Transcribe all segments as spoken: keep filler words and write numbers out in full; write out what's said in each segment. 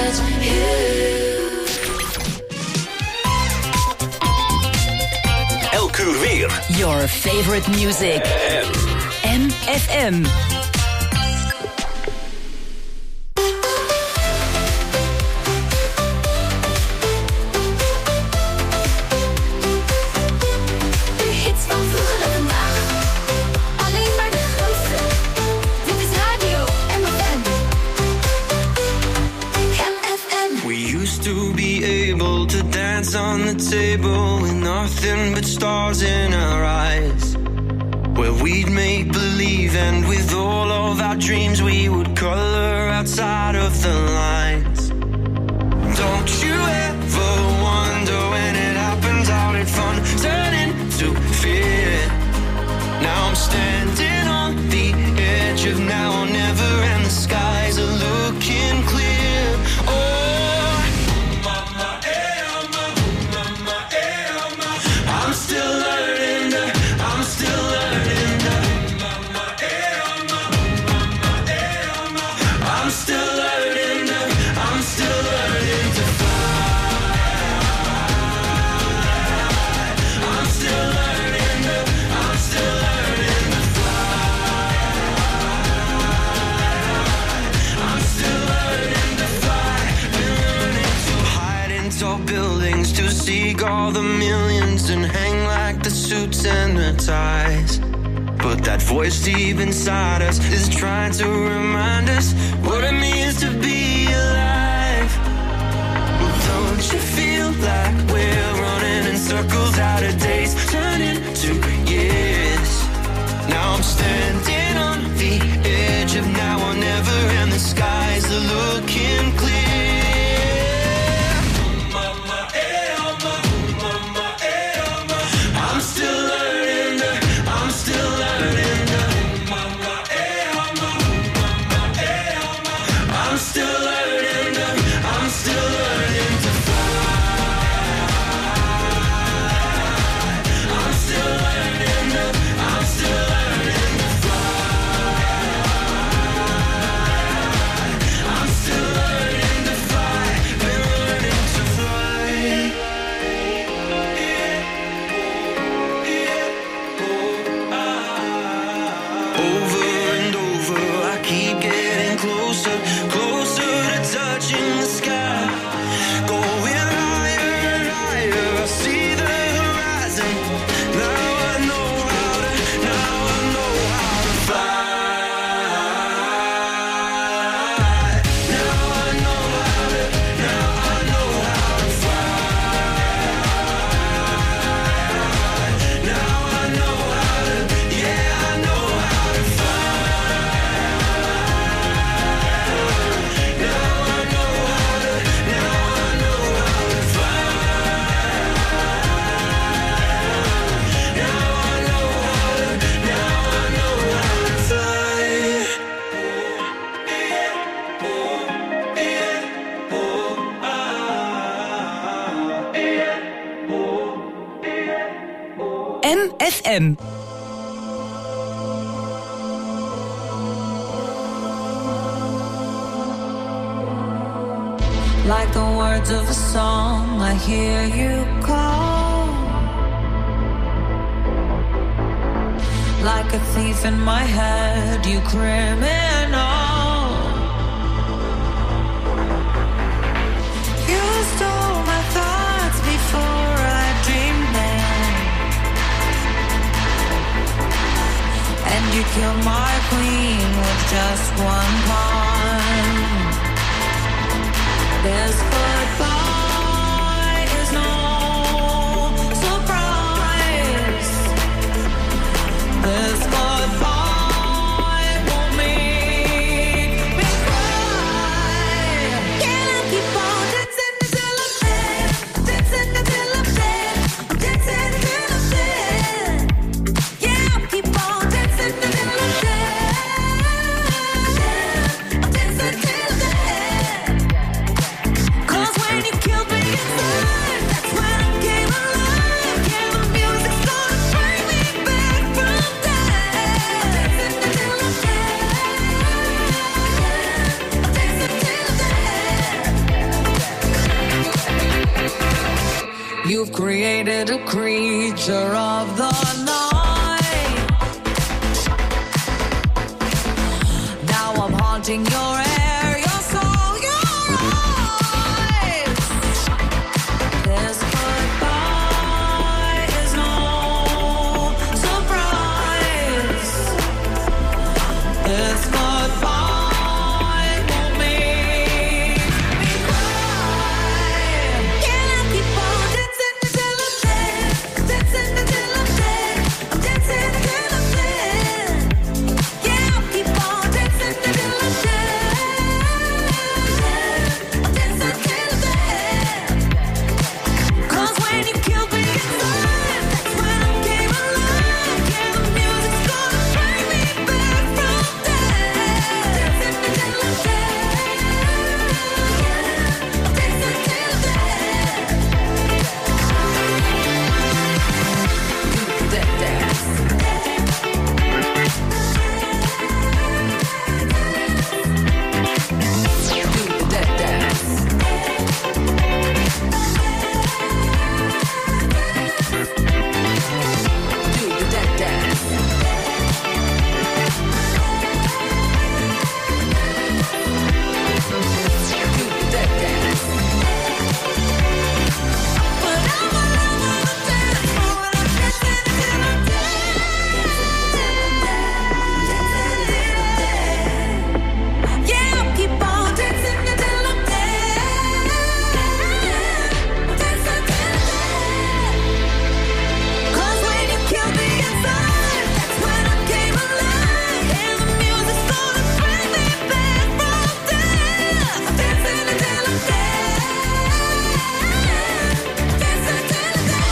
touch you. Elk uur weer. Your favorite music. M F M. On the table with nothing but stars in our eyes, where we'd make believe, and with all of our dreams we would color outside of the lines. Don't you ever wonder when it happens, how did fun turn into fear? Now I'm standing on the edge of now or never, and the skies are looking clear. Oh, all the millions and hang like the suits and the ties. But that voice deep inside us is trying to remind us what it means to be alive. Well, don't you feel like we're running in circles, out of days turning to years? Now I'm standing on the edge of now or never, and the skies are looking clear. M F M. Like the words of a song, I hear you call. Like a thief in my head, you criminal. You stole my thoughts before I dreamed them, and you killed my queen with just one pawn. This goodbye is no surprise. This goodbye won't make me cry. Can I keep on dancing until I'm dead? Dancing until I'm dead. Dancing until I'm dead. Yeah, I'll keep on dancing until I'm dead. Yeah, I'll dance until I'm dead. you've created a creature of the night. Now I'm haunting your air, your soul, your eyes. This goodbye is no surprise. This goodbye won't make me cry. Can I keep on dancing until I'm dead? Dancing until I'm dead. I'm dancing until I'm dead. Yeah, I'll keep on dancing until I'm dead. I'm dancing until I'm dead. 'Cause when you killed me inside, that's when I came alive. Yeah, the music's gonna bring me back from death. Dancing until I'm dead. I'm dancing until I'm dead. Do that dance. Do that dance. Do that dance. Do that dance. But I'm all over the dance floor and I'm dancing until I'm dead. Yeah, I'll keep on dancing until I'm dead. I'm dancing until I'm dead. 'Cause when you killed me inside, that's when I came alive. And the music's gonna bring me back from death. I'm dancing until I'm dead. Dancing until I'm dead.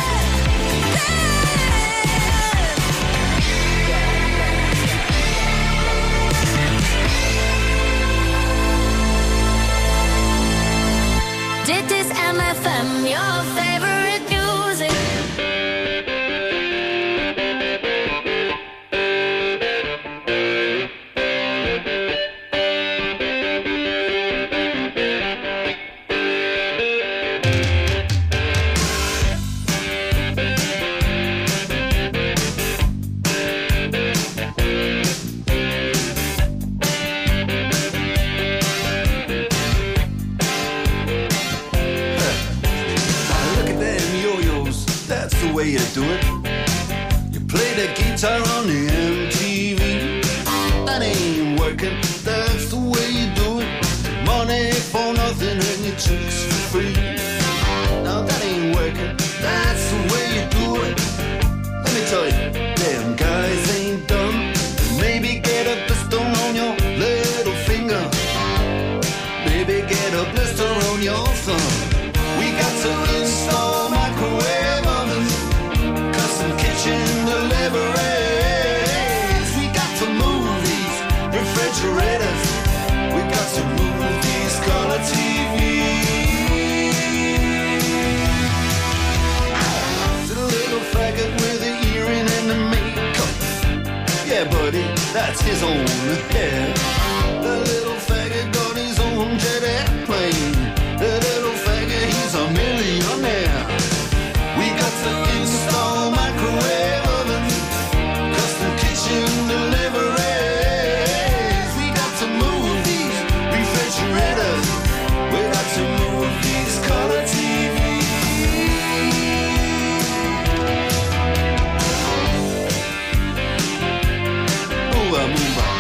Dit is M F M, your favorite music. Look at them yo-yos, that's the way you do it. You play the guitar on the M T V. That ain't working, that's the way you do it. Money for nothing and your chicks for free. Now that ain't working, that's the way you do it. Let me tell you, them guys ain't dumb. Maybe get a blister on your little finger. Maybe get a blister on your thumb. We got to install microwave ovens, custom kitchen deliveries. We got to move these refrigerators. We got to move these color T Vs. The little faggot with the earring and the makeup. Yeah, buddy, that's his own hair. The little faggot got his own jet airplane. The little faggot, he's a millionaire. We got to install microwave ovens, custom kitchen deliveries. We got to move these refrigerators. We got to move these color T Vs. Move on, move on.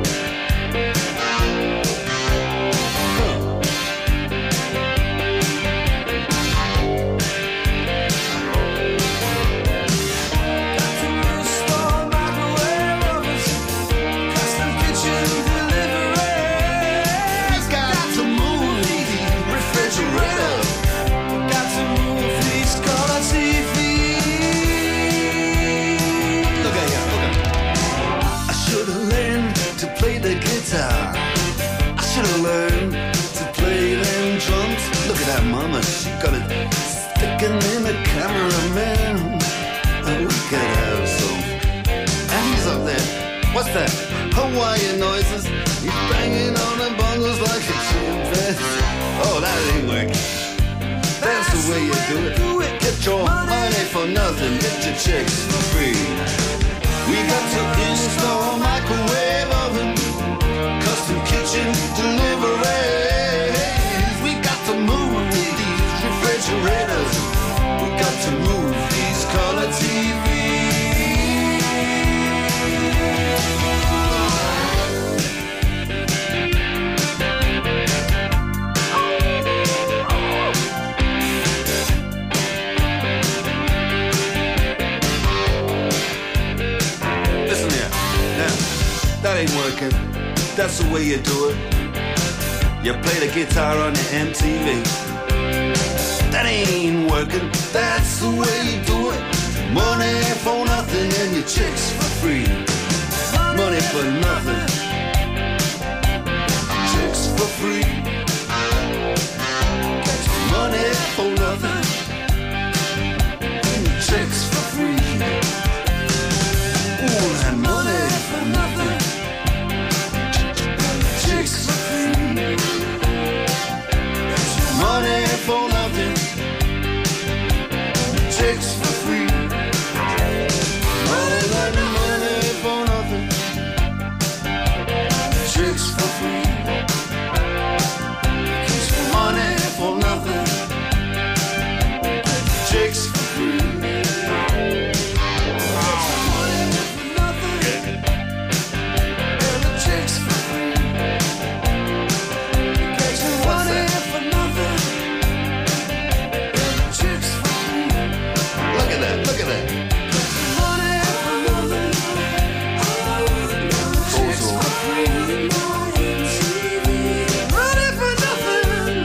Got it sticking in the cameraman. And we could have some. And he's up there. What's that? Hawaiian noises. He's banging on the bongos like a chimpanzee. Oh, that ain't working. That's the way you do it. your chicks for free. We got to install a microwave oven, custom kitchen deliveries. We got to move these refrigerators. We got to move these color T Vs. That ain't working, that's the way you do it. You play the guitar on the M T V. That ain't working, that's the way you do it. Money for nothing and your chicks for free. Money for nothing, chicks for free. Money for nothing, and your chicks for free. Ooh, and money for nothing. Money for nothing, chicks for free. All that money for nothing, chicks for free. Money for nothing, chicks for free. Money for nothing, and the chicks for free. Money for nothing. Look at that, look at that. Money for nothing. Chicks for free. Money for nothing.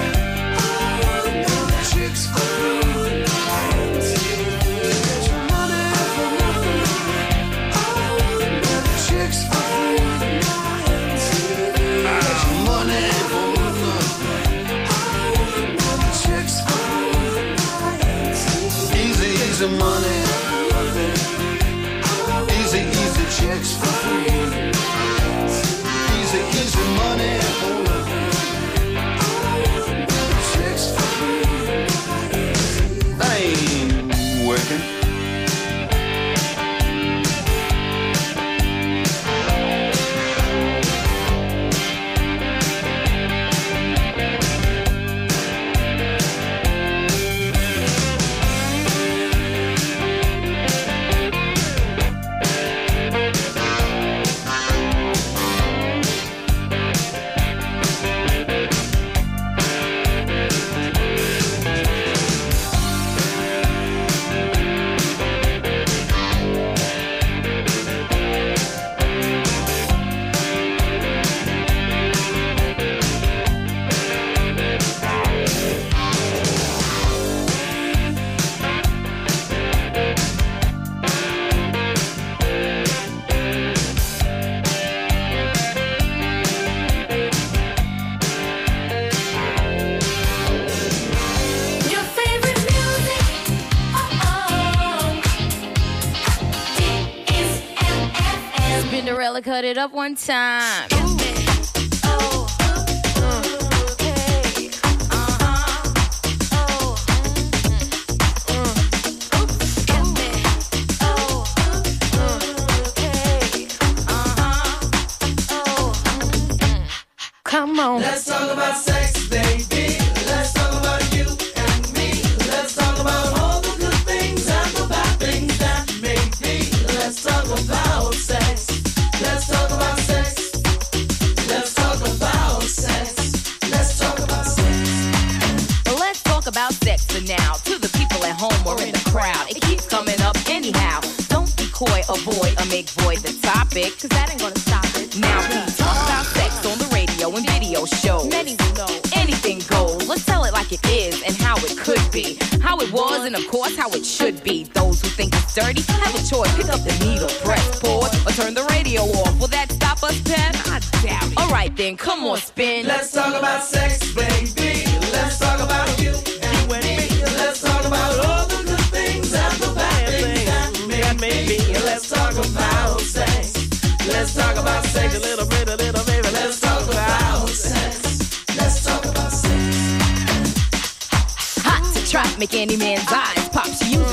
Chicks for free. Money for nothing. Chicks for free. Money for nothing. Chicks for free. Easy, easy money. Easy, easy chicks for free. Easy, easy money for nothing. Chicks for free. That ain't working. Cut it up one time. Come on. Let's talk about sex, baby. Let's talk about you and me. Let's talk about all the good things and the bad things that may be. Let's talk about sex. Let's talk about sex. Let's talk about sex. Let's talk about sex. Well, let's talk about sex for now. To the people at home or in the crowd, it keeps coming up anyhow. Don't be coy, avoid, or make void the topic, cause that ain't gonna stop it. Now we talk about sex on the radio and video shows. Many will know anything goes. Let's tell it like it is and how it could be, how it was, and of course how it should be. Those who think it's dirty have a choice. Pick up the needle, press pause, or turn the radio off. Will that stop us, Pep? I doubt it. All right then, come on, spin. Let's talk about sex, baby. Let's talk about you and me. Let's talk about all the good things and the bad things that may be. Let's talk about sex. Let's talk about sex a little bit, a little baby. Let's talk about sex. Let's talk about sex. Hot to trap, make any man's eyes pop. She uses, she got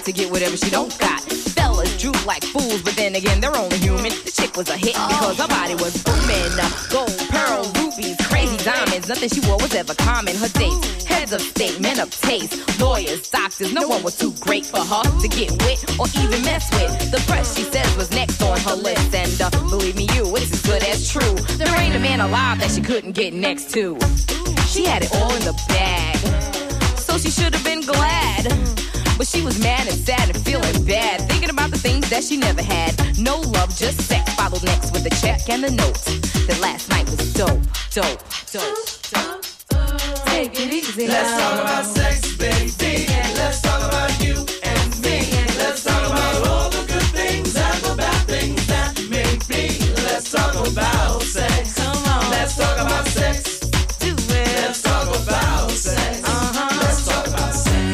to get whatever she don't got. Fellas droop like fools, but then again, they're only human. The chick was a hit because her body was booming. Gold, pearl, rubies, crazy diamonds. Nothing she wore was ever common. Her dates, heads of state, men of taste, lawyers, doctors. No one was too great for her to get with or even mess with. The press, she says, was next on her list. And uh, believe me, you, it's as good as true. There ain't a man alive that she couldn't get next to. She had it all in the bag, so she should have been glad. But she was mad and sad and feeling bad, thinking about the things that she never had. No love, just sex, followed next with a check and a note. That last night was dope, dope, dope, dope. Take it easy. Let's talk about sex, baby. Let's talk about you and me. Let's talk about all the good things and the bad things that make me. Let's talk about sex. Come on. Let's talk about sex. Do it. Let's talk about sex. Uh-huh. Let's talk about sex.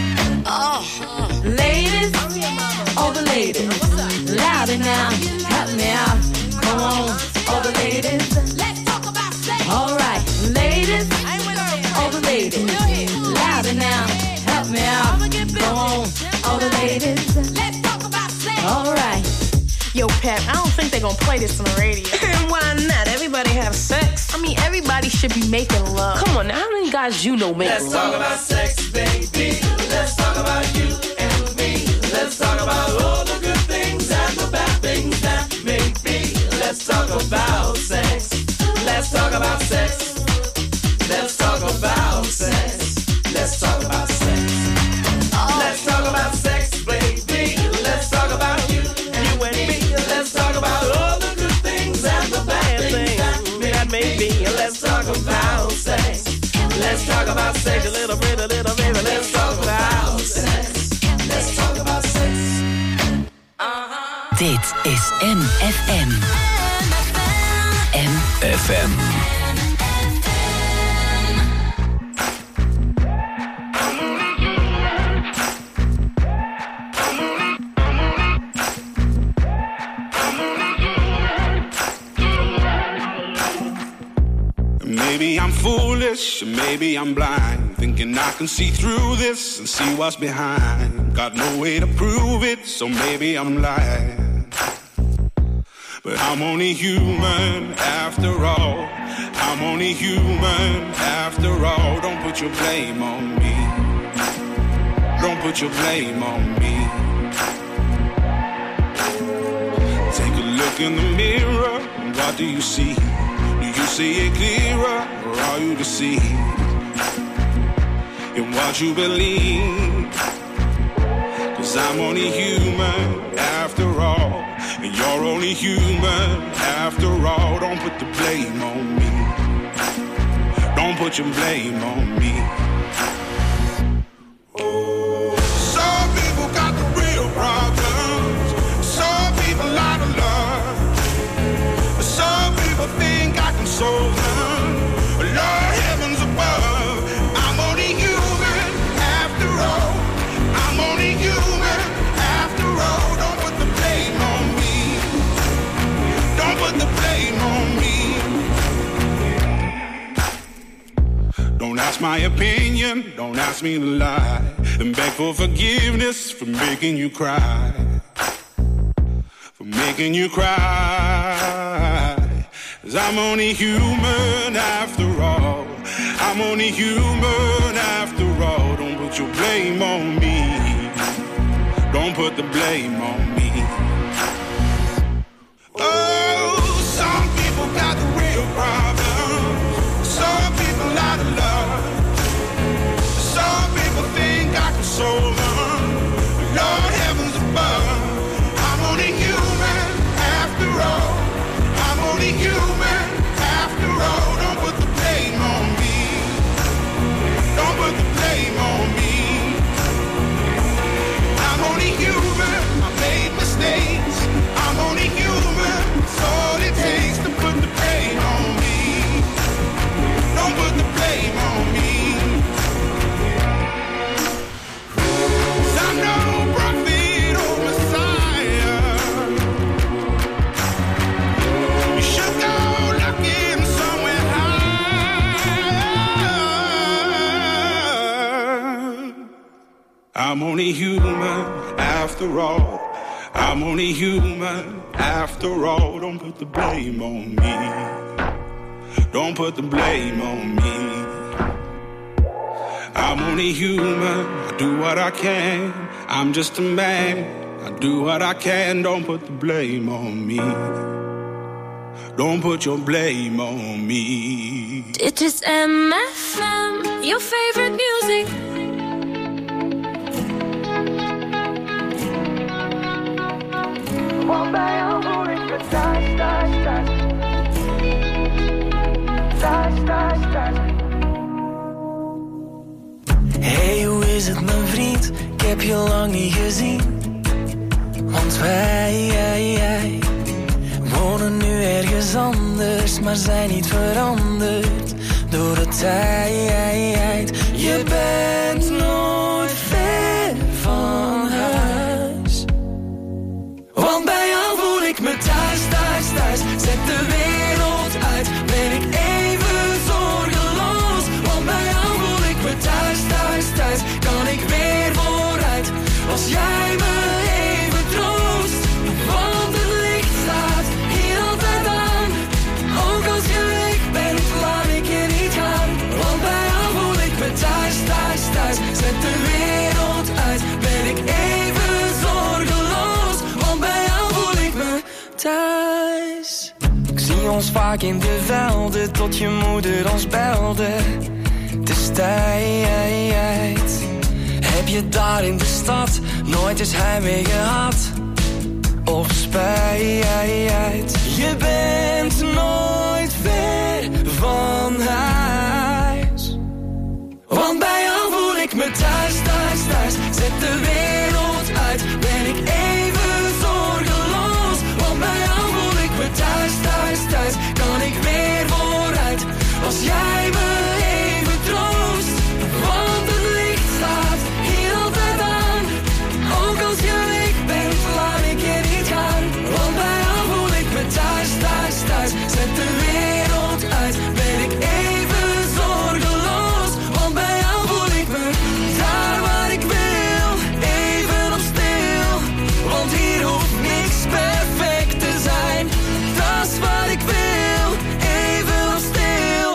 Oh, ladies, all the ladies, louder now, help me out. Come on, all the ladies, let's talk about sex. All right, ladies, all the ladies, louder now, help me out. Come on, all the ladies, let's talk about sex. All right. Yo, Pep, I don't think they're gonna play this on the radio. And why not? Everybody have sex. I mean, everybody should be making love. Come on, now, how many guys you know make Let's love? talk about sex, baby. Let's talk about you and me. Let's talk about all the good things and the bad things that make me. Let's talk about sex. Let's talk about sex. Let's talk about sex. Let's talk about sex. Let's talk about sex, baby. Let's talk about you and me. Let's talk about all the good things and the bad things that make me. Let's talk about sex. Let's talk about sex a little bit, a little baby. Let's talk about sex. Let's talk about sex. Dit is M F M. M F M. Maybe I'm foolish, maybe I'm blind, thinking I can see through this and see what's behind. Got no way to prove it, so maybe I'm lying. But I'm only human after all. I'm only human after all. Don't put your blame on me. Don't put your blame on me. Take a look in the mirror, and what do you see? Do you see it clearer, or are you deceived in what you believe? 'Cause I'm only human after all, and you're only human after all. Don't put the blame on me. Don't put your blame on me. Oh, some people got the real problems. Some people out of love. Some people think I can solve them. Lord, heavens above, I'm only human after all. I'm only human after all. Don't put the blame on me. Don't put the blame on me. Don't ask my opinion, don't ask me to lie, and beg for forgiveness for making you cry. For making you cry. 'Cause I'm only human after all. I'm only human after all. Don't put your blame on me. Don't put the blame on me. Oh, some people got the real problems. Some people out of love. Some people think I can solve them. Lord, heavens above, I'm only human after all. I'm only human after all. Don't put the blame on me. Don't put the blame on me. I'm only human. I made mistakes. I'm only human after all. I'm only human after all. Don't put the blame on me. Don't put the blame on me. I'm only human. I do what I can. I'm just a man. I do what I can. Don't put the blame on me. Don't put your blame on me. Dit is M F M, your favorite music. Want bij jou voel ik me thuis, thuis, thuis. Thuis, thuis, thuis. Hey, hoe is het mijn vriend? Ik heb je lang niet gezien. Want wij, jij, jij wonen nu ergens anders, maar zijn niet veranderd door de tijd. Je bent nooit ver van huis. Want bij jou voel ik me thuis, thuis, thuis. Zet de wereld uit, ben ik even zorgeloos. Want bij jou voel ik me thuis, thuis, thuis. Kan ik weer vooruit, als jij me even troost. Want het licht staat hier altijd aan. Ook als je weg bent, laat ik je niet gaan. Want bij jou voel ik me thuis, thuis, thuis. Zet de wereld uit, ben ik even zorgeloos. Want bij jou voel ik me thuis. Ik zie ons vaak in de velden, tot je moeder ons belde. Het is tijd. Heb je daar in de stad nooit eens heimwee gehad? Of spijt? Je bent nooit ver van huis. Want bij jou voel ik me thuis, thuis, thuis. Zet de wereld uit, ben ik even zorgeloos. Want bij jou voel ik me thuis, thuis, thuis. Kan ik weer vooruit, als jij me even troost. Want het licht staat hier altijd aan. Ook als je weg bent, laat ik je niet gaan. Want bij jou voel ik me thuis, thuis, thuis. Zet de wereld uit, ben ik even zorgeloos. Want bij jou voel ik me daar waar ik wil, even op stil. Want hier hoeft niks perfect te zijn. Dat is wat ik wil, even op stil.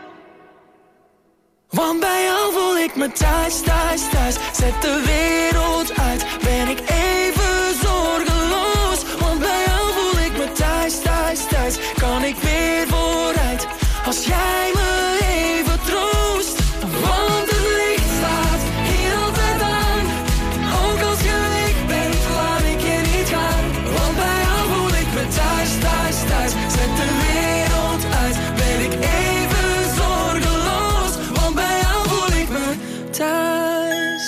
Want bij jou voel ik me thuis, thuis, thuis. Zet de wereld uit, ben ik even zorgeloos. Want bij jou voel ik me thuis, thuis, thuis. Kan ik weer vooruit, als jij me even troost. Want het licht staat hier altijd aan. Ook als je weg bent, laat ik je niet gaan. Want bij jou voel ik me thuis, thuis, thuis. Zet de wereld uit, ben ik even zorgeloos. Want bij jou voel ik me thuis.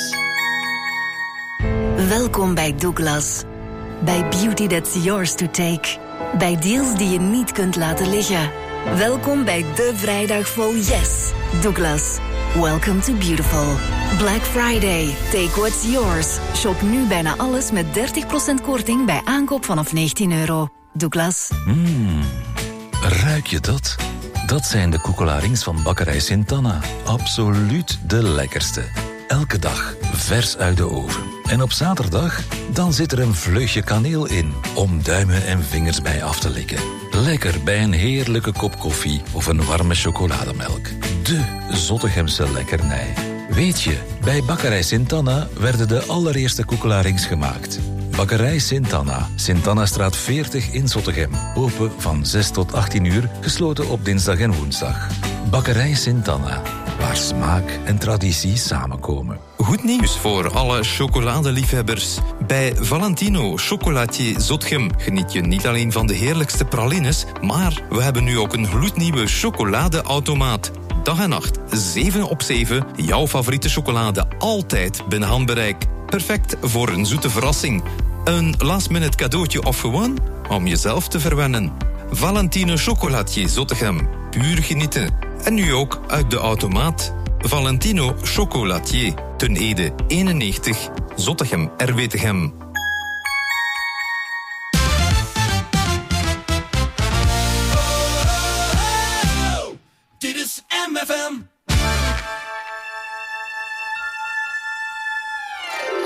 Welkom bij Douglas. Bij Beauty That's Yours to Take. Bij deals die je niet kunt laten liggen. Welkom bij de vrijdag vol Yes. Douglas. Welcome to Beautiful. Black Friday. Take what's yours. Shop nu bijna alles met dertig procent korting bij aankoop vanaf negentien euro. Douglas. Mmm, ruik je dat? Dat zijn de koekelarings van bakkerij Sint-Anna. Absoluut de lekkerste. Elke dag vers uit de oven. En op zaterdag, dan zit er een vleugje kaneel in, om duimen en vingers bij af te likken. Lekker bij een heerlijke kop koffie of een warme chocolademelk. De Zottegemse lekkernij. Weet je, bij bakkerij Sint-Anna werden de allereerste koekelarings gemaakt. Bakkerij Sint-Anna, Sint-Annastraat veertig in Zottegem. Open van zes tot achttien uur, gesloten op dinsdag en woensdag. Bakkerij Sint-Anna, waar smaak en traditie samenkomen. Goed nieuws voor alle chocoladeliefhebbers. Bij Valentino Chocolatier Zottegem geniet je niet alleen van de heerlijkste pralines, maar we hebben nu ook een gloednieuwe chocoladeautomaat. Dag en nacht, zeven op zeven, jouw favoriete chocolade altijd binnen handbereik. Perfect voor een zoete verrassing. Een last-minute cadeautje of gewoon om jezelf te verwennen. Valentino Chocolatier Zottegem, puur genieten. En nu ook uit de automaat. Valentino Chocolatier, Ten Ede eenennegentig, Zottegem, R W Tegem. Dit is M F M.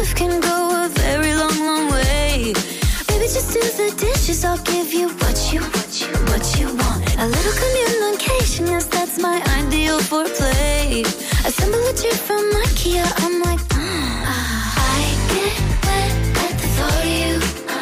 love can go a very long, long way. Baby, just do the dishes, I'll give you what you, what you, what you want. A little communication, yes, that's my ideal foreplay. Assemble a chair from IKEA, I'm like, mm. I get wet at the thought of you.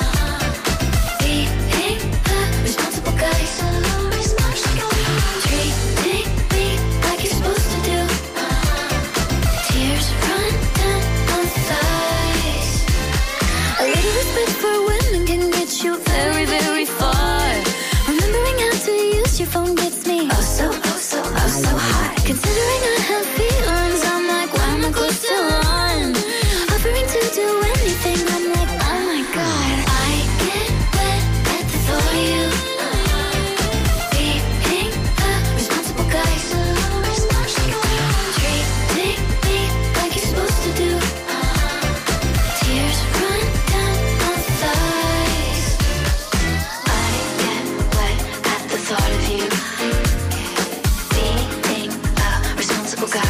Being a responsible guy, so responsible. Treating me like you're supposed to do. Tears run down my thighs. A little respect for women can get you very, very far. Remembering how to use your phone gets me oh so, oh so, oh so hot. Considering I have feelings, I'm like, why am I close to one? Offering to do anything, I'm like, oh my god. I get wet at the thought of you. Being a responsible guy, so responsible. Treating me like you're supposed to do. Tears run down my thighs. I get wet at the thought of you. Being a responsible guy.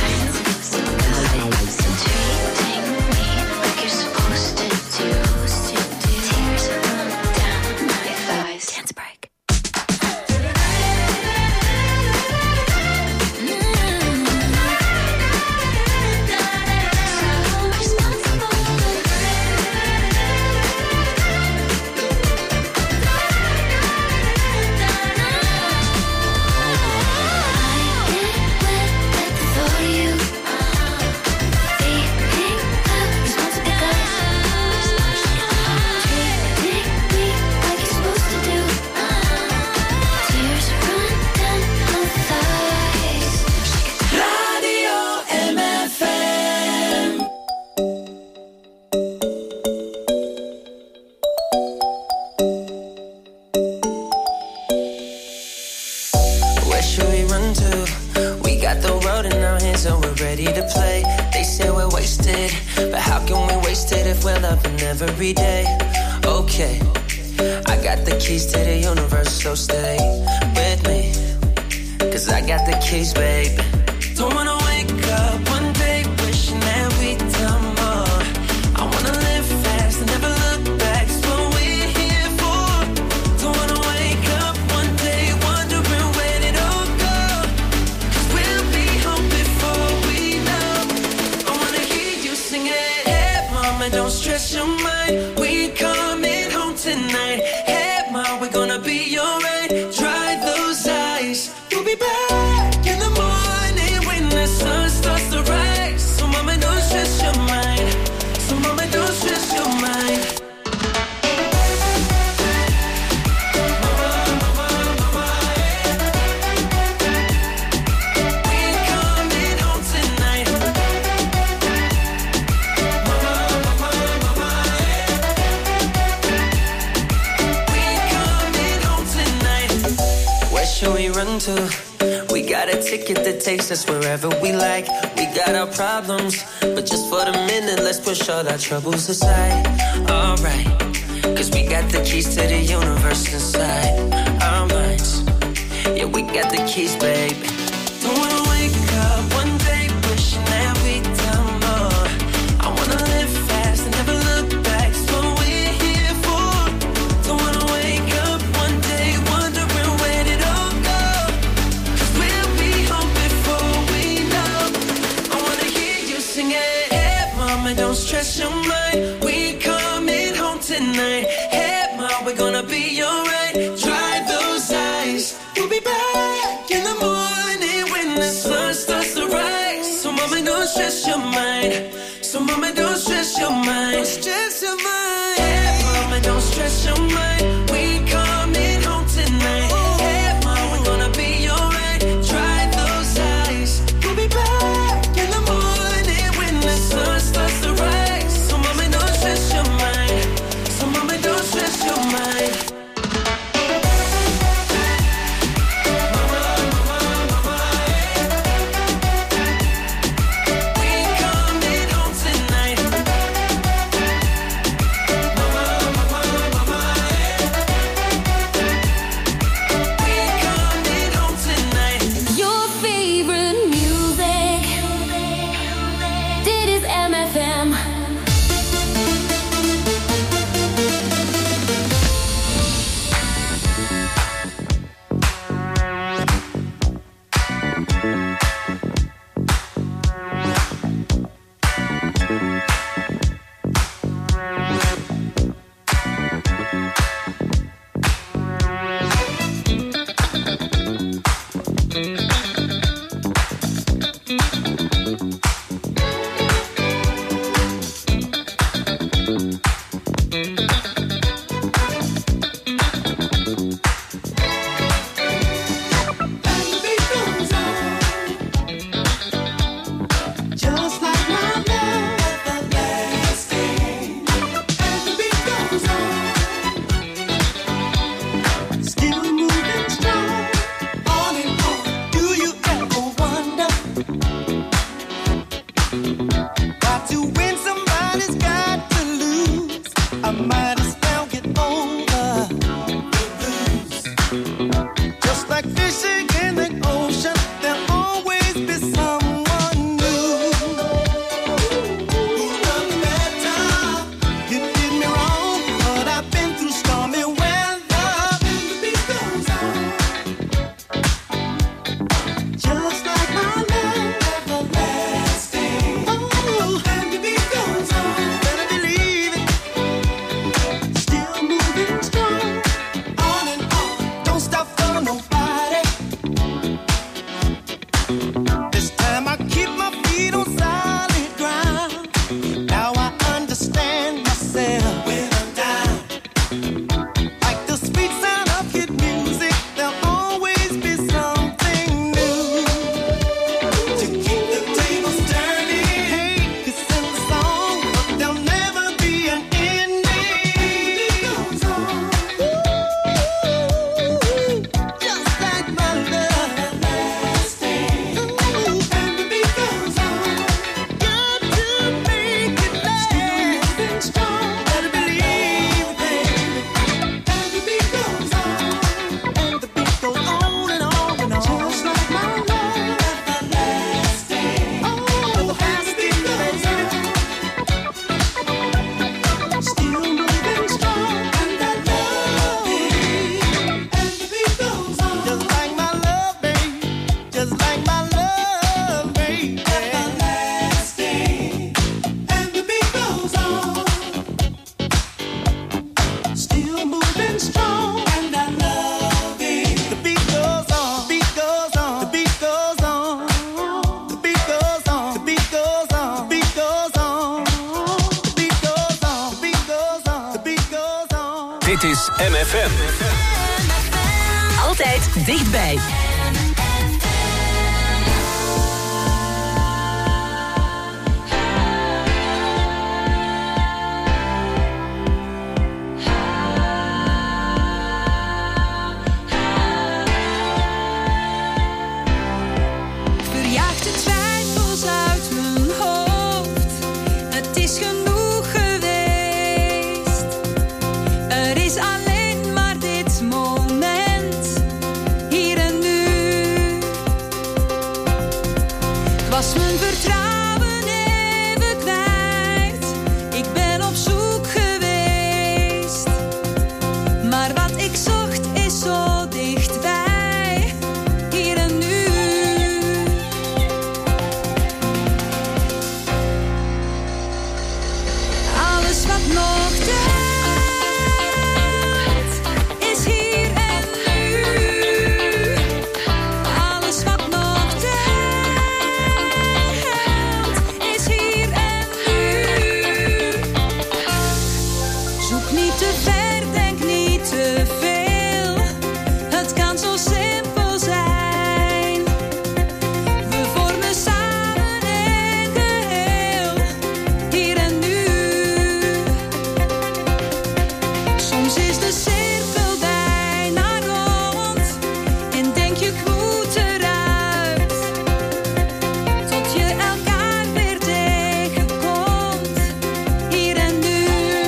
Treating me like you're supposed to do. Tears run down my thighs. Dance break. Where should we run to? We got the road in our hands and we're ready to play. They say we're wasted, but how can we waste it if we're loving every day? Okay, I got the keys to the universe, so stay with me. Cause I got the keys, babe. Don't wanna wake up one day wishing that we'd done more. I wanna live fast and never look back. It's what we're here for. Don't wanna wake up one day wondering where it all go. Cause we'll be home before we know. I wanna hear you sing it. Hey mama, don't stress your mind. We coming home tonight. Hey mama, we're gonna be alright. Dry those eyes. We'll be back in the morning when the sun starts to rise. So mama, don't stress your mind. So mama, don't stress your mind. Should we run to? We got a ticket that takes us wherever we like. We got our problems, but just for the minute, let's push all our troubles aside. Alright, cause we got the keys to the universe inside our minds. Yeah, we got the keys, babe. Don't wanna wake up one day wishing that we'd done more. I wanna live fast and never look back. It's what we're here for. Don't wanna wake up one day wondering where it all go. Cause we'll be home before we know. I wanna hear you sing it. Hey mama, don't stress your mind. We coming home tonight. Hey mama, we're gonna be alright. Dry those eyes. We'll be back in the morning when the sun starts to rise. So mama, don't stress your mind. So mama, don't stress your mind. Don't stress your mind. Hey mama, don't stress your mind. We coming home tonight. Hey mama, we're gonna be alright. Dry those eyes. We'll be back in the morning when the sun starts to rise. So mama, don't stress your mind. So mama, don't stress your mind. We coming home tonight. M F M. Altijd dichtbij. Verjaagd de twijfels uit mijn hoofd. Het is genoeg geweest. Er is alleen maar dit moment, hier en nu. Ik was mijn vertrouwen even kwijt. Ik ben op zoek geweest. Maar wat ik zocht is zo dichtbij, hier en nu. Alles wat nog telt, is hier en nu. Alles wat nog telt, is hier en nu. Zoek niet te ver, denk niet te veel. Het kan zo simpel zijn. We vormen samen een geheel, hier en nu. Soms is de cirkel bijna rond en denk je ik moet eruit, tot je elkaar weer tegenkomt, hier en nu.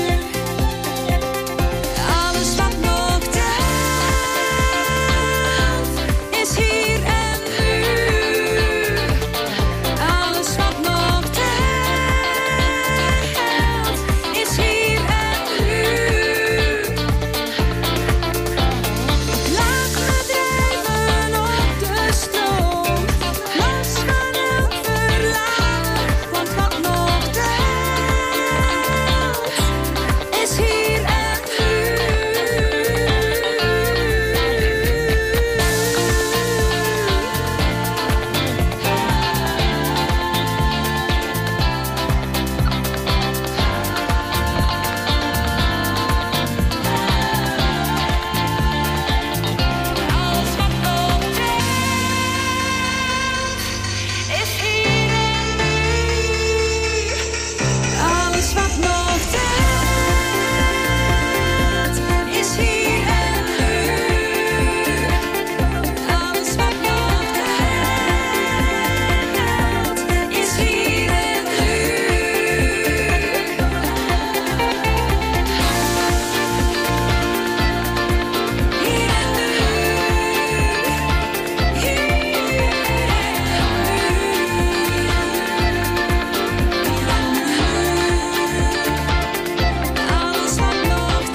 Alles wat nog telt, is hier en nu. Alles wat nog telt, is hier en nu. Laat me drijven op de stroom, los van elk verlangen, want wat nog telt, is hier en nu. Alles wat nog telt, is hier en nu. Alles wat nog telt, is hier en nu. Alles wat nog telt, is hier en nu. Hier en nu. Alles wat nog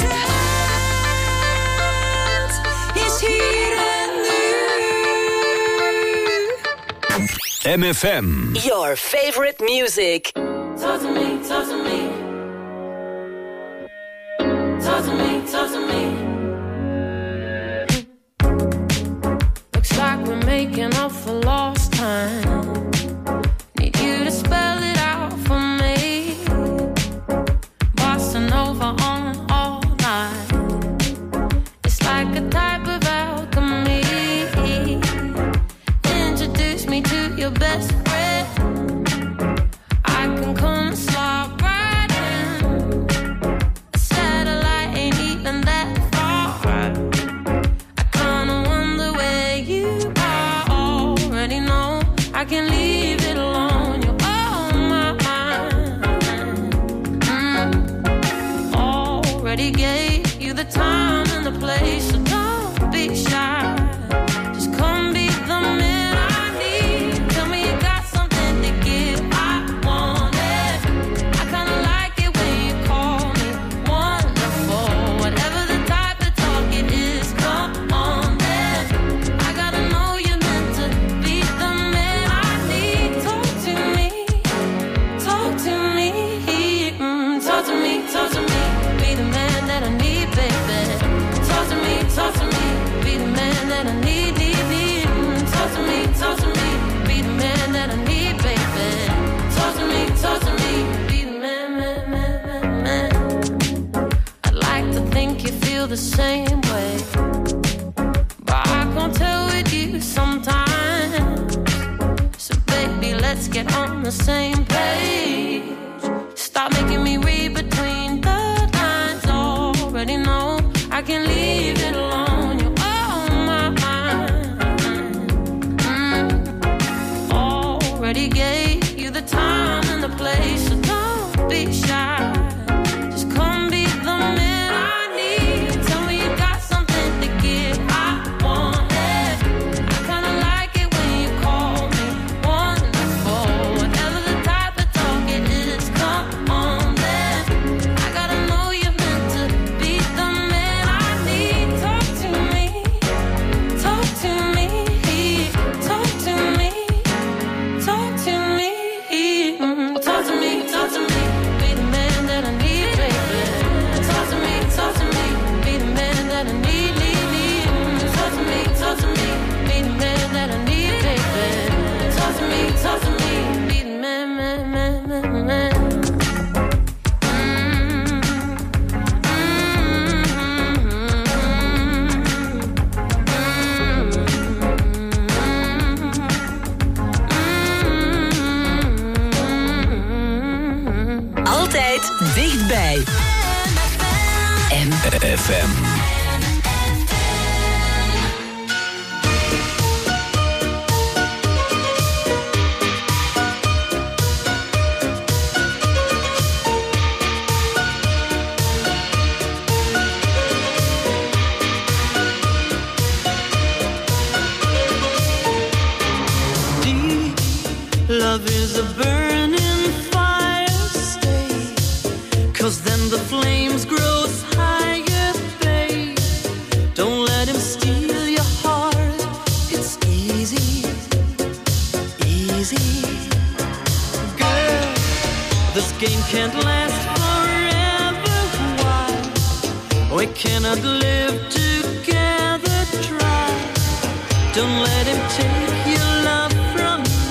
telt, is hier en nu. M F M. Your favorite music. Talk to me, talk to me. Talk to me, talk to me. Looks like we're making up for lost time. Need you to spell it out for me. Bossa Nova on all night. It's like a type of alchemy. Introduce me to your best friend. I can come and slide right in. A satellite ain't even that far. I kinda wonder where you are. Already know I can leave it alone. You're on my mind. Mm. Already gave you the time and the place, so don't be shy. Just come be the man I need. Tell me you got something to give. I want it. I kinda like it when you call me wonderful. Whatever the type of talk it is, come on then. I gotta know you're meant to be the man I need. same way. But I can't tell with you sometimes. So baby, let's get on the same page. Stop making me read between the lines. Already know I can leave it alone. You're on my mind. Mm. Already gave you the time and the place, so don't be shy. Just come be the man I need. Tell me you got something to give. I want it. I kinda like it when you call me wonderful. Whatever the type of talk it is, come on then. I gotta know you're meant to be the man I need. Talk to me, talk to me, talk to me, talk to me, mm, talk to me, talk to me. Be the man that I need, baby. Talk to me, talk to me. Be the man that I need, need, need. Mm, talk to me, talk to me. Be the man that I need, baby. Talk to me, talk to me. Be the man, man, man, man, man. Altijd dichtbij. M F M. Love is a burning fire, stay. Cause then the flames grow higher, babe. Don't let him steal your heart. It's easy, easy. Girl, this game can't last forever. Why? We cannot live together, try. Don't let him take your love from you.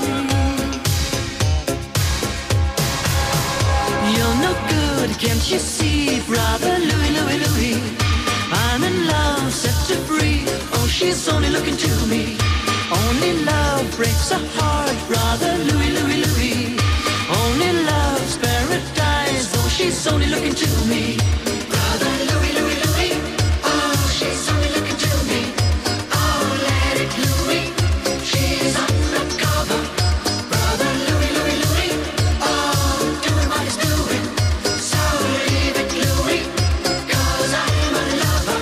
You're no good, can't you see, brother Louis, Louis, Louis? I'm in love, set to free. Oh, she's only looking to me. Only love breaks a heart, brother Louis, Louis, Louis. Only love's paradise. Oh, she's only looking to me. Brother Louis, Louis, Louis. Oh, she's only looking to me. Oh, let it Louis. She's undercover. Brother Louis, Louis, Louis. Oh, doing what he's doing. So leave it, Louis, 'cause I'm a lover.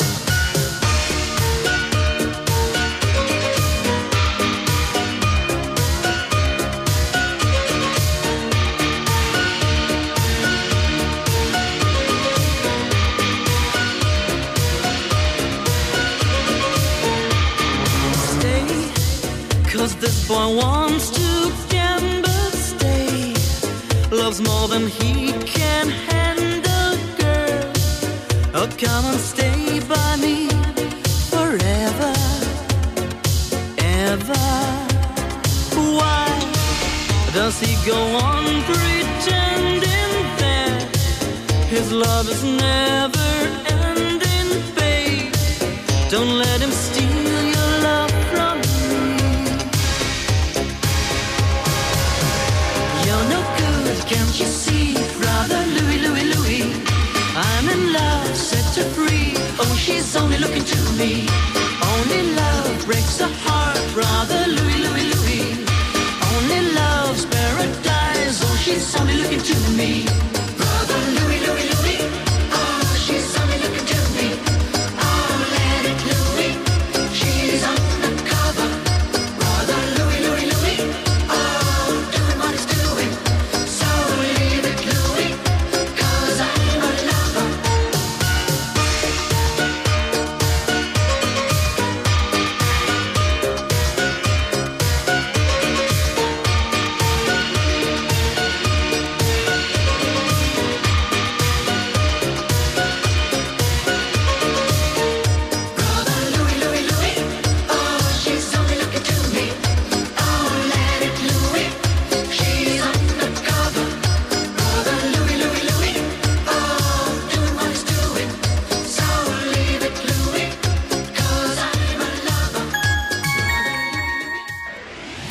Stay, 'cause this boy wants to gamble, stay. Loves more than he can handle, girl. Oh, come and stay by me forever, ever. Why does he go on pretending that his love is never ending, babe? Don't let him steal your love from me. You're no good, can't you see, brother Louis, Louis, Louis? I'm in love, set to free. Oh, she's only looking to me. Only love breaks a heart, brother Louis, Louis, Louis. Only love's paradise. Oh, she's only looking to me. Brother Louis, Louis, Louis. Oh, she's only looking to me. Oh, let it Louis. She's undercover. Brother Louis, Louis, Louis. Oh, doing what he's doing. So leave it Louis, 'cause I'm a lover.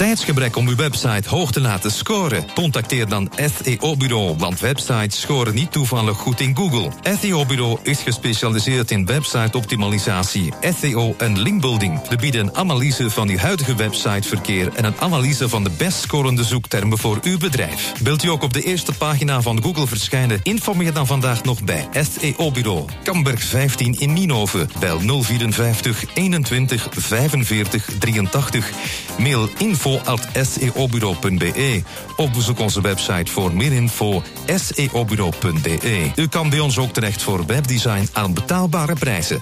tijdsgebrek om uw website hoog te laten scoren? Contacteer dan S E O-bureau, want websites scoren niet toevallig goed in Google. S E O-bureau is gespecialiseerd in website-optimalisatie, S E O en linkbuilding. We bieden een analyse van uw huidige websiteverkeer en een analyse van de best scorende zoektermen voor uw bedrijf. Wilt u ook op de eerste pagina van Google verschijnen? Informeer dan vandaag nog bij S E O-bureau. Kamberg vijftien in Nienhoven. Bel nul vierenvijftig eenentwintig vijfenveertig drieëntachtig. Mail info at s e o bureau punt b e of bezoek onze website voor meer info s e o bureau punt b e. U kan bij ons ook terecht voor webdesign aan betaalbare prijzen.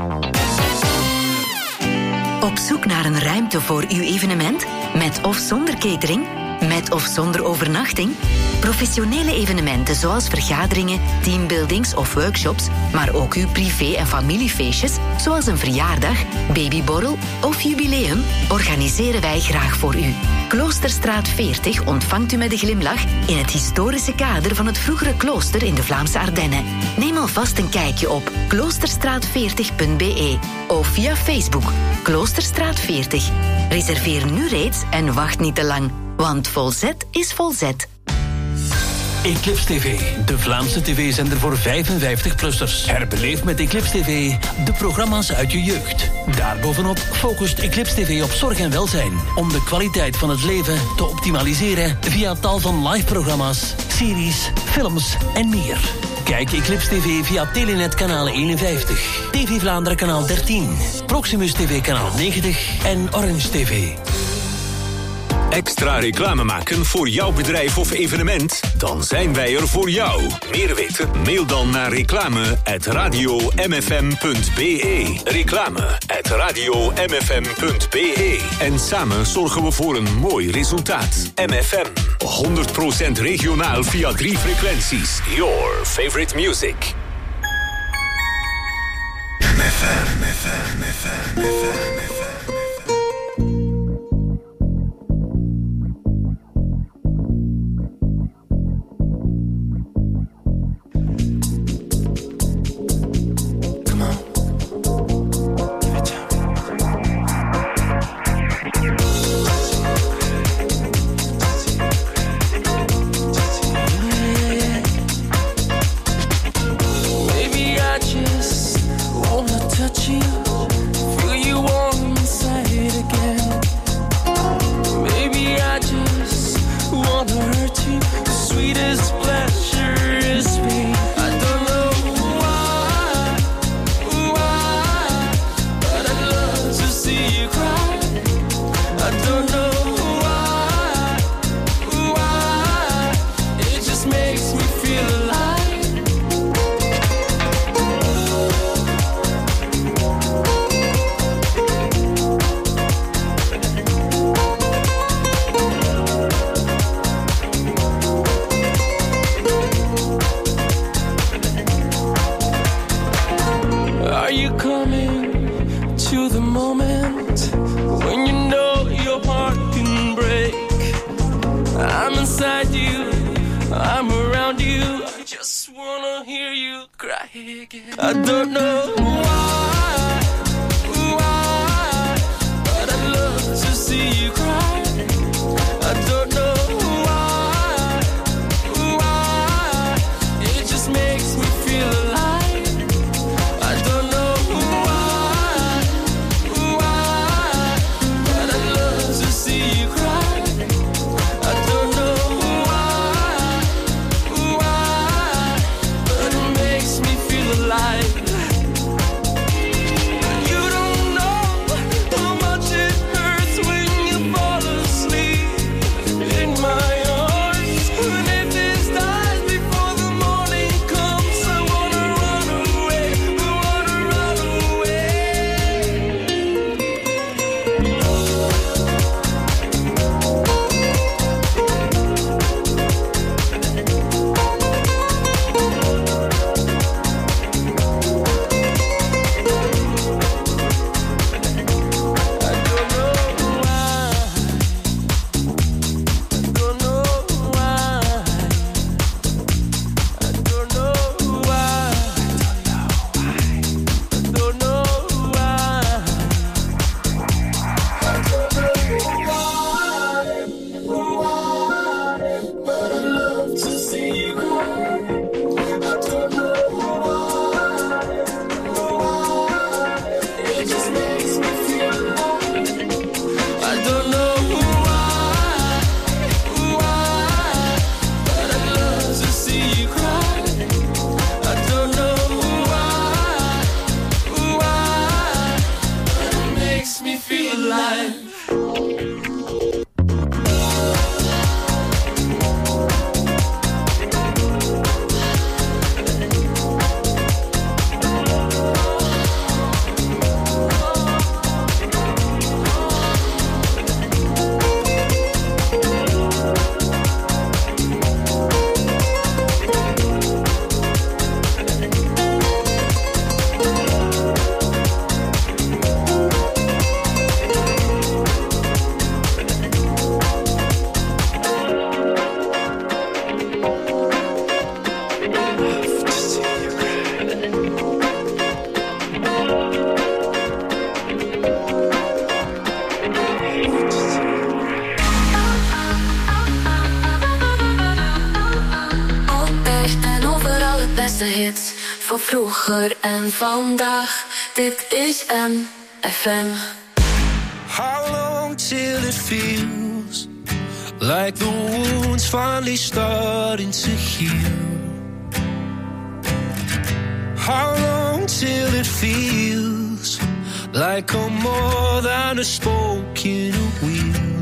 Op zoek naar een ruimte voor uw evenement? Met of zonder catering? Met of zonder overnachting? Professionele evenementen zoals vergaderingen, teambuildings of workshops, maar ook uw privé- en familiefeestjes, zoals een verjaardag, babyborrel of jubileum, organiseren wij graag voor u. Kloosterstraat veertig ontvangt u met een glimlach in het historische kader van het vroegere klooster in de Vlaamse Ardennen. Neem alvast een kijkje op kloosterstraat veertig punt b e of via Facebook Kloosterstraat veertig. Reserveer nu reeds en wacht niet te lang, want Volzet is Volzet. Eclipse T V, de Vlaamse tv-zender voor vijfenvijftig-plussers. Herbeleef met Eclipse T V de programma's uit je jeugd. Daarbovenop focust Eclipse T V op zorg en welzijn, om de kwaliteit van het leven te optimaliseren via tal van live-programma's, series, films en meer. Kijk Eclipse T V via Telenet kanaal eenenvijftig, T V Vlaanderen kanaal dertien, Proximus T V kanaal negentig en Orange T V. Extra reclame maken voor jouw bedrijf of evenement? Dan zijn wij er voor jou. Meer weten? Mail dan naar reclame at radio m f m punt b e. Reclame at radio m f m punt b e. En samen zorgen we voor een mooi resultaat. M F M, honderd procent regionaal via drie frequenties. Your favorite music. M F M, M F M, M F M, M F M, M F M. beste hits van vroeger en vandaag. Dit is M F M. How long till it feels like the wound's finally starting to heal? How long till it feels like I'm more than a spoke in a wheel?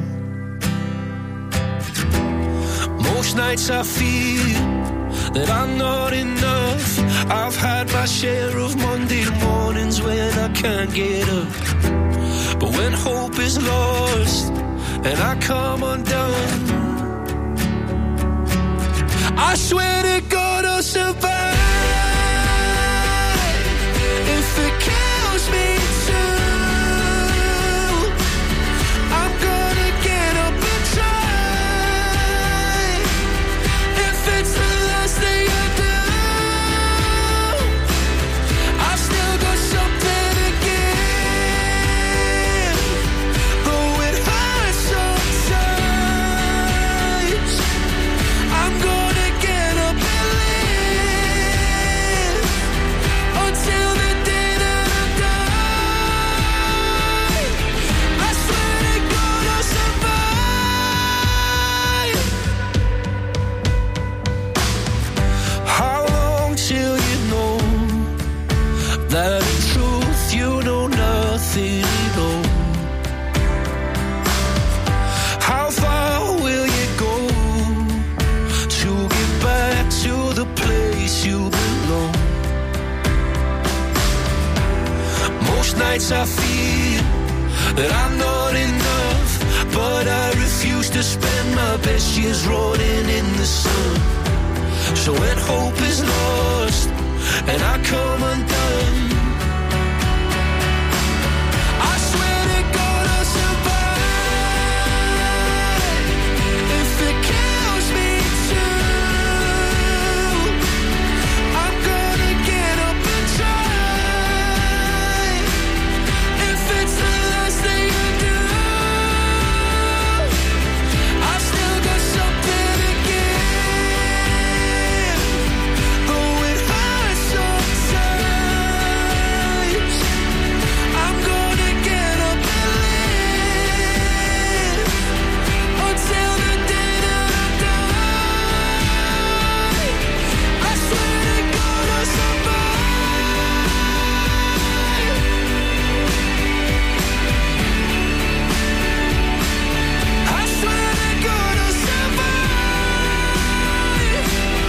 Most nights I feel that I'm not enough. I've had my share of Monday mornings when I can't get up. But when hope is lost and I come undone, I swear to God I'll survive. If it kills me too, I'm gonna get up and try. If it's the last thing I do, I've still got something to give. Though it hurts sometimes, I'm gonna get up and live until the day that I die. I swear to God I'll survive. How long till you know that in truth you know nothing at all? How far will you go to get back to the place you belong? Most nights I feel that I'm not enough, but I refuse to spend my best years rolling in the sun. So when hope is lost and I come undone, I swear to God I'll survive. If it kills me too, I'm gonna get up and try. If it's the last thing I do, I've still got something to give. Though it hurts sometimes, I'm gonna get up and live until the day that I die. I swear to God I'll survive. I swear to God I'll survive.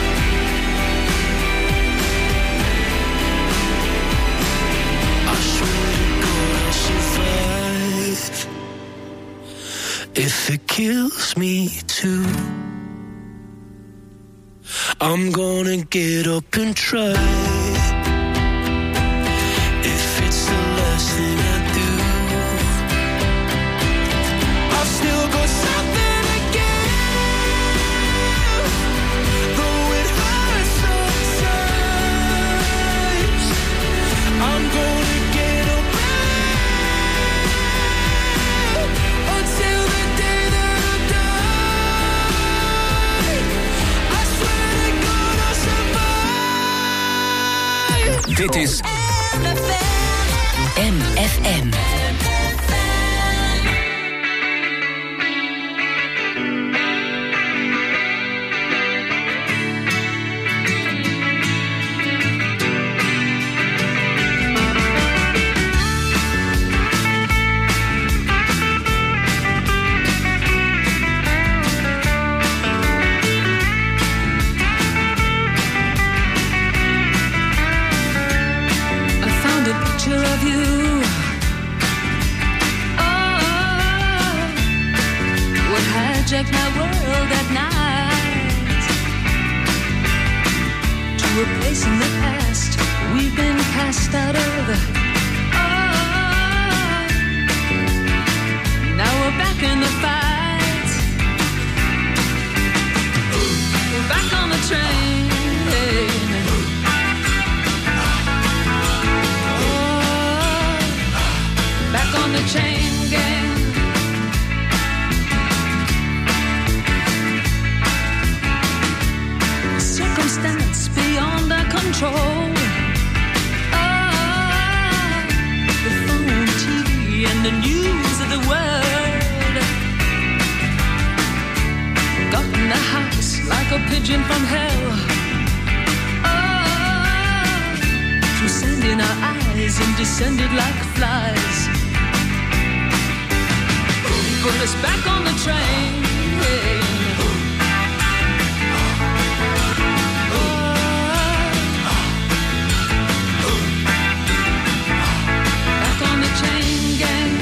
I swear to God I'll survive. If it kills me too, I'm gonna get up and try. If it's the last thing I do, I've still got something to give. Though it hurts sometimes, I'm gonna get up and live until the day that I die. I swear to God I'll survive. Dit is M F M. I found a picture of you. Oh, what hijacked my world at night to a place in the past we've been cast out of. Oh, now we're back in the fight. We're back on the train. Back on the chain gang. Circumstance beyond our control. emerging from hell. Oh, through sand in our eyes and descended like flies. Put us back on the train. Yeah. Chain gang.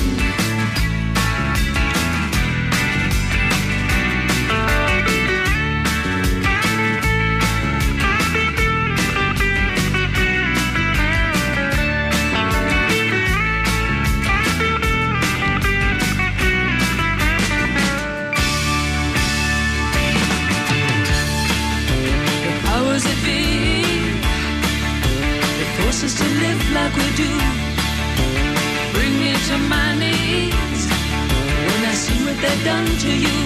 The powers that be, they force us to live like we do. Bring me to my knees when I see what they've done to you.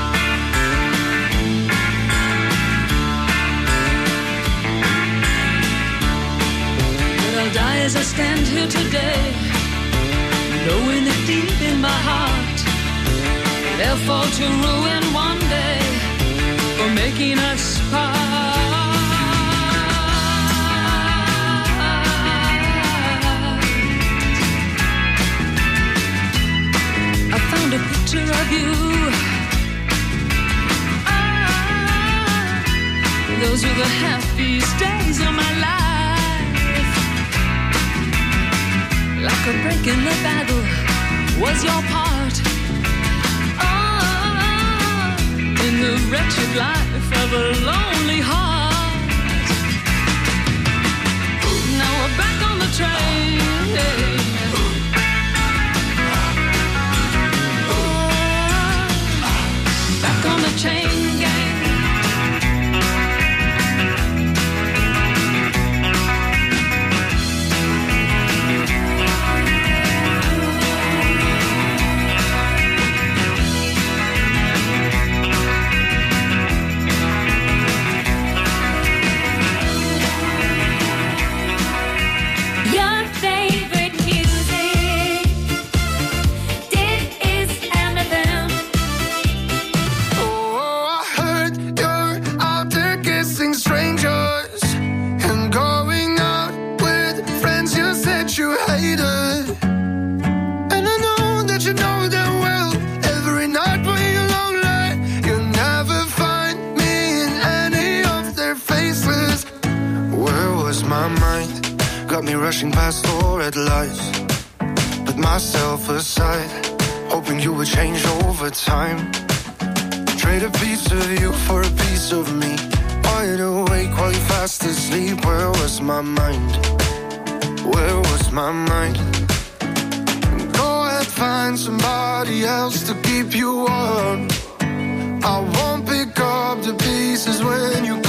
But I'll die as I stand here today, knowing that deep in my heart they'll fall to ruin one day for making us part. A picture of you. Ah, those were the happiest days of my life. Like a break in the battle was your part. Ah, in the wretched life of a lonely heart. Now we're back on the train. Yeah. Back on the chain gang. Your favorite music, this is Anthem. Strangers and going out with friends you said you hated. And I know that you know them well. Every night when you're lonely, you'll never find me in any of their faces. Where was my mind? Got me rushing past all red lights. Put myself aside, hoping you would change over time. Trade a piece of you for a piece of me. Wide awake while you fast asleep. Where was my mind? Where was my mind? Go ahead, find somebody else to keep you warm. I won't pick up the pieces when you